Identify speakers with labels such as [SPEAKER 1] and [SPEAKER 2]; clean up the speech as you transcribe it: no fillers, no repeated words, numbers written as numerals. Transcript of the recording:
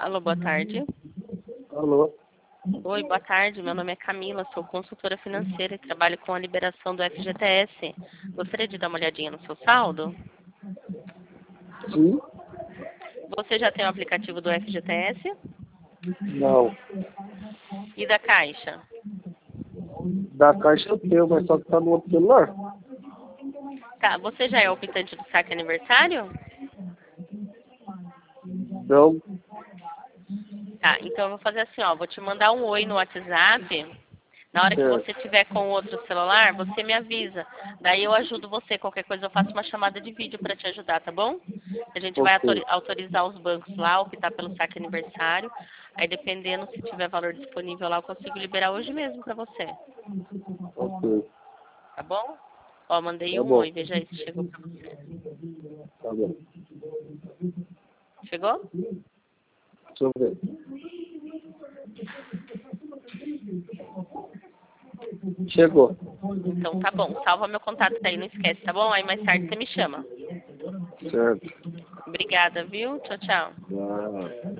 [SPEAKER 1] Alô, boa tarde.
[SPEAKER 2] Alô?
[SPEAKER 1] Oi, boa tarde. Meu nome é Camila, sou consultora financeira e trabalho com a liberação do FGTS. Gostaria de dar uma olhadinha no seu saldo?
[SPEAKER 2] Sim?
[SPEAKER 1] Você já tem o aplicativo do FGTS?
[SPEAKER 2] Não.
[SPEAKER 1] E da Caixa?
[SPEAKER 2] Da Caixa eu tenho, mas só que tá no outro celular.
[SPEAKER 1] Tá, você já é optante do saque aniversário?
[SPEAKER 2] Não.
[SPEAKER 1] Tá, então eu vou fazer assim, ó, vou te mandar um oi no WhatsApp. Na hora que
[SPEAKER 2] Certo.
[SPEAKER 1] você tiver com o outro celular, você me avisa. Daí eu ajudo você. Qualquer coisa eu faço uma chamada de vídeo para te ajudar, tá bom? A gente vai
[SPEAKER 2] Ok.
[SPEAKER 1] autorizar os bancos lá, optar pelo saque aniversário. Aí dependendo se tiver valor disponível lá, eu consigo liberar hoje mesmo para você.
[SPEAKER 2] Ok.
[SPEAKER 1] Tá bom? Ó, mandei
[SPEAKER 2] Tá
[SPEAKER 1] um
[SPEAKER 2] bom.
[SPEAKER 1] oi, veja aí se chegou para você.
[SPEAKER 2] Tá bom.
[SPEAKER 1] Chegou?
[SPEAKER 2] Deixa eu ver. Chegou.
[SPEAKER 1] Então tá bom. Salva meu contato aí, não esquece, tá bom? Aí mais tarde você me chama.
[SPEAKER 2] Certo.
[SPEAKER 1] Obrigada, viu? Tchau, tchau.
[SPEAKER 2] Ah.